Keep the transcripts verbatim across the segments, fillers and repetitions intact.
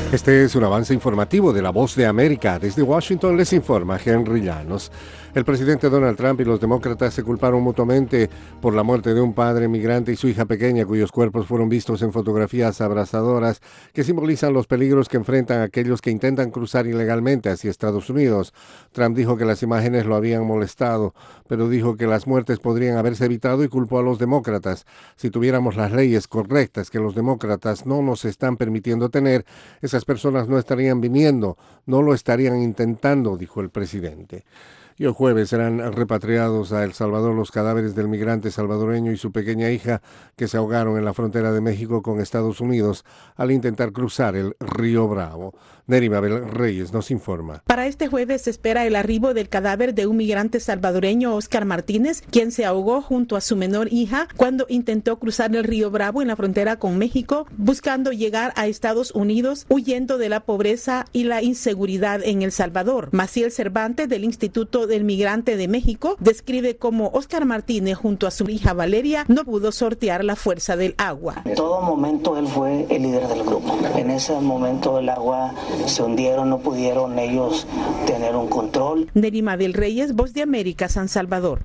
Este es un avance informativo de La Voz de América. Desde Washington les informa Henry Llanos. El presidente Donald Trump y los demócratas se culparon mutuamente por la muerte de un padre migrante y su hija pequeña, cuyos cuerpos fueron vistos en fotografías abrasadoras que simbolizan los peligros que enfrentan aquellos que intentan cruzar ilegalmente hacia Estados Unidos. Trump dijo que las imágenes lo habían molestado, pero dijo que las muertes podrían haberse evitado y culpó a los demócratas. Si tuviéramos las leyes correctas que los demócratas no nos están permitiendo tener, esas personas no estarían viniendo, no lo estarían intentando, dijo el presidente. Y el jueves serán repatriados a El Salvador los cadáveres del migrante salvadoreño y su pequeña hija que se ahogaron en la frontera de México con Estados Unidos al intentar cruzar el río Bravo. Neri Mabel Reyes nos informa. Para este jueves se espera el arribo del cadáver de un migrante salvadoreño, Oscar Martínez, quien se ahogó junto a su menor hija cuando intentó cruzar el río Bravo en la frontera con México, buscando llegar a Estados Unidos, huyendo de la pobreza y la inseguridad en El Salvador. Maciel Cervantes, del Instituto del Migrante de México, describe cómo Oscar Martínez junto a su hija Valeria no pudo sortear la fuerza del agua. En todo momento él fue el líder del grupo. En ese momento el agua se hundieron, no pudieron ellos tener un control. Neri Mabel Reyes, Voz de América, San Salvador.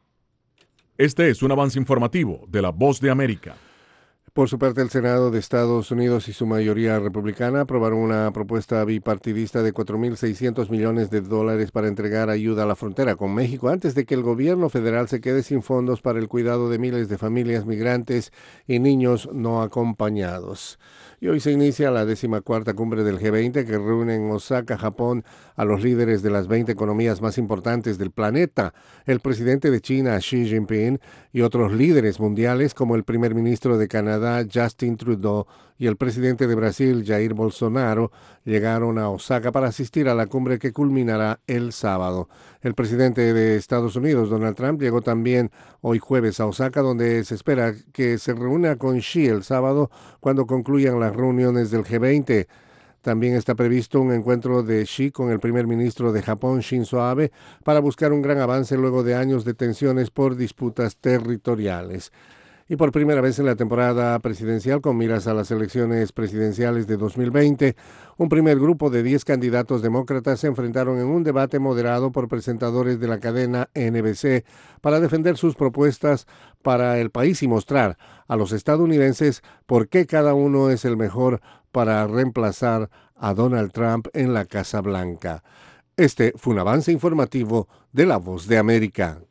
Este es un avance informativo de La Voz de América. Por su parte, el Senado de Estados Unidos y su mayoría republicana aprobaron una propuesta bipartidista de cuatro mil seiscientos millones de dólares para entregar ayuda a la frontera con México antes de que el gobierno federal se quede sin fondos para el cuidado de miles de familias migrantes y niños no acompañados. Y hoy se inicia la decimacuarta cumbre del G veinte que reúne en Osaka, Japón, a los líderes de las veinte economías más importantes del planeta. El presidente de China, Xi Jinping, y otros líderes mundiales como el primer ministro de Canadá, Justin Trudeau, y el presidente de Brasil, Jair Bolsonaro, llegaron a Osaka para asistir a la cumbre que culminará el sábado. El presidente de Estados Unidos, Donald Trump, llegó también hoy jueves a Osaka, donde se espera que se reúna con Xi el sábado cuando concluyan las reuniones del G veinte. También está previsto un encuentro de Xi con el primer ministro de Japón, Shinzo Abe, para buscar un gran avance luego de años de tensiones por disputas territoriales. Y por primera vez en la temporada presidencial, con miras a las elecciones presidenciales de dos mil veinte, un primer grupo de diez candidatos demócratas se enfrentaron en un debate moderado por presentadores de la cadena N B C para defender sus propuestas para el país y mostrar a los estadounidenses por qué cada uno es el mejor para reemplazar a Donald Trump en la Casa Blanca. Este fue un avance informativo de La Voz de América.